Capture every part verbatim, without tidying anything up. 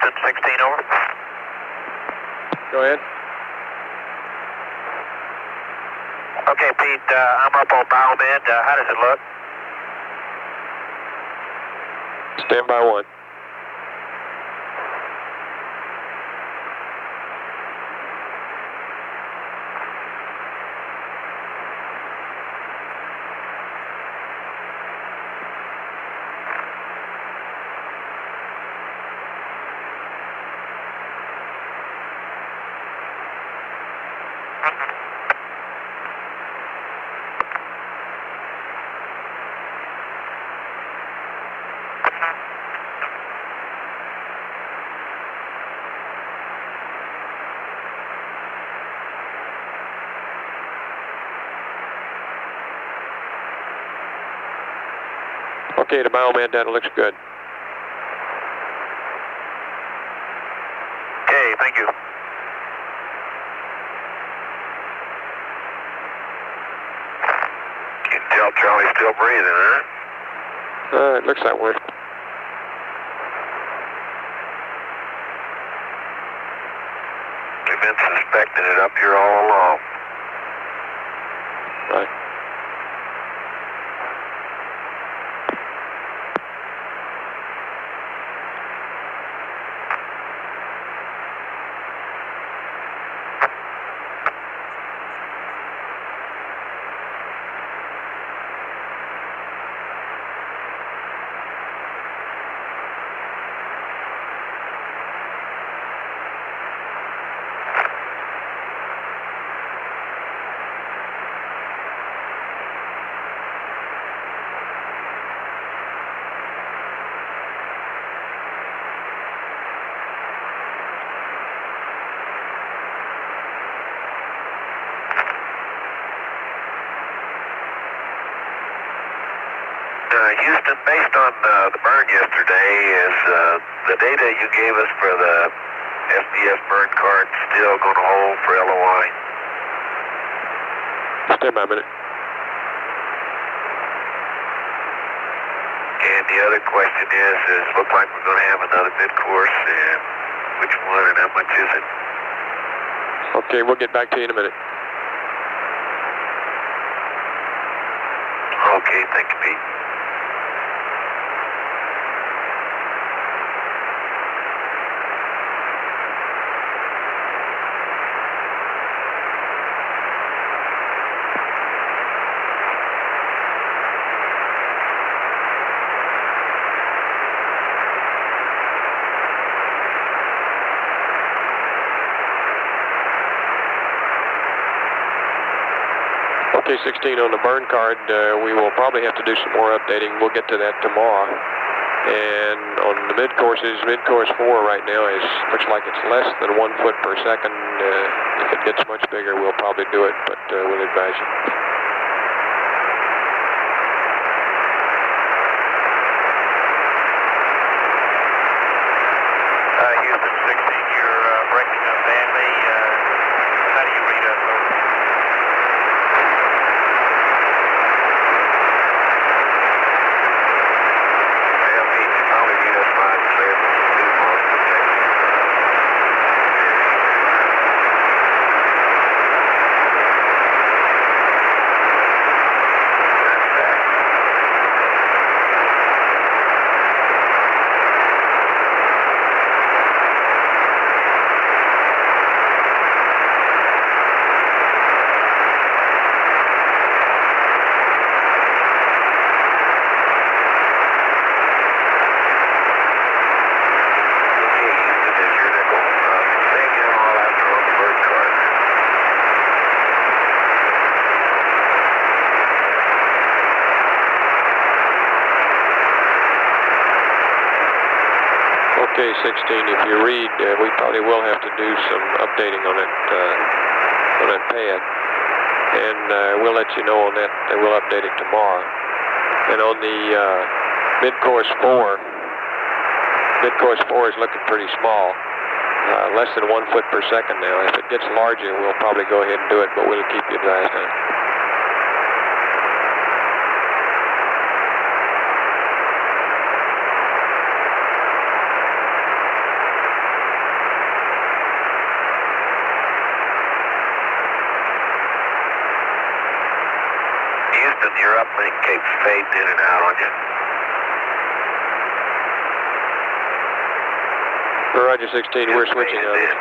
Houston sixteen, over. Go ahead. Okay, Pete, uh, I'm up on Biomed. Uh, how does it look? Stand by one. Okay, the biomed data looks good. Okay, thank you. You can tell Charlie's still breathing, huh? Uh, it looks that way. We've been suspecting it up here all along. Right. Uh, Houston, based on uh, the burn yesterday, is uh, the data you gave us for the S D S burn card still going to hold for L O I? Stand by a minute. And the other question is, is look like we're going to have another mid-course, and which one and how much is it? Okay, we'll get back to you in a minute. Okay, thank you, Pete. Okay, sixteen on the burn card, uh, we will probably have to do some more updating. We'll get to that tomorrow. And on the mid-courses, mid-course four right now is, looks like it's less than one foot per second. Uh, if it gets much bigger, we'll probably do it, but uh, we'll advise you. Uh, Houston sixteen, you're uh, breaking up badly. Uh, how do you read us over? Well, Pete, you probably read us fine and clear, but you do most of the text. Okay, sixteen, if you read, uh, we probably will have to do some updating on it, uh, on that pad. And uh, we'll let you know on that. We'll update it tomorrow. And on the uh, mid-course four, mid-course four is looking pretty small. Uh, less than one foot per second now. If it gets larger, we'll probably go ahead and do it, but we'll keep you advised on it. fading in and out on you. Roger sixteen, we're switching on it.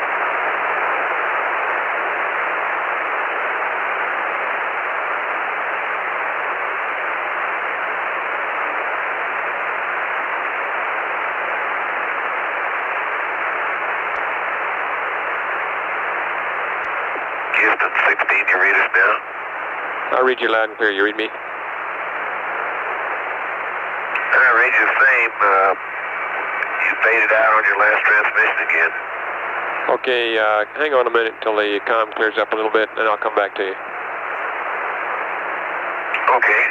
Houston sixteen, you read us now? I read you loud and clear. You read me? I read you the same. Uh, you faded out on your last transmission again. Okay, uh, hang on a minute until the comm clears up a little bit, and I'll come back to you. Okay.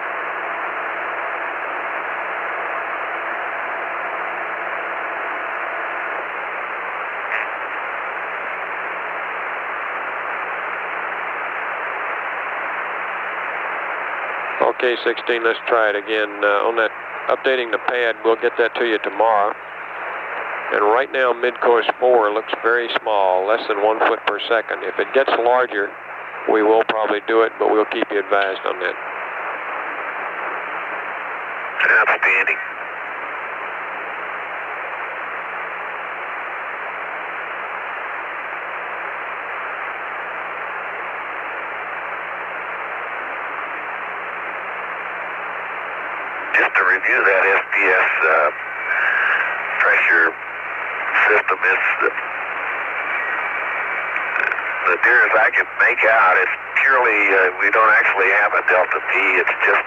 Okay, sixteen, let's try it again. Uh, on that, updating the pad, we'll get that to you tomorrow. And right now, mid-course four looks very small, less than one foot per second. If it gets larger, we will probably do it, but we'll keep you advised on that. Outstanding. Just to review that S P S uh, pressure system, is the, the near as I can make out, it's purely, uh, we don't actually have a delta P, it's just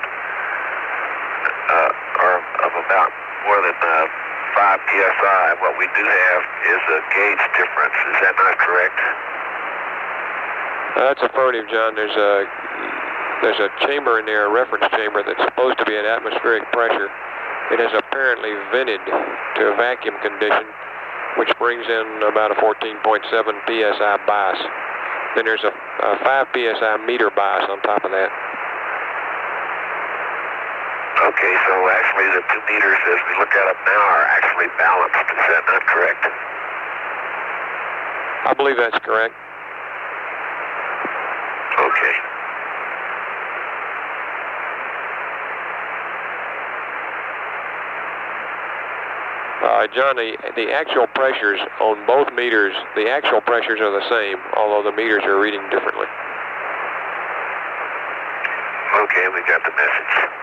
uh, or of about more than uh, five P S I. What we do have is a gauge difference, is that not correct? Uh, that's affirmative, John. There's a There's a chamber in there, a reference chamber, that's supposed to be at atmospheric pressure. It has apparently vented to a vacuum condition, which brings in about a fourteen point seven P S I bias. Then there's a, a five P S I meter bias on top of that. Okay, so actually the two meters as we look at them now are actually balanced. Is that not correct? I believe that's correct. Okay. Uh, John, the, the actual pressures on both meters, the actual pressures are the same, although the meters are reading differently. Okay, we got the message.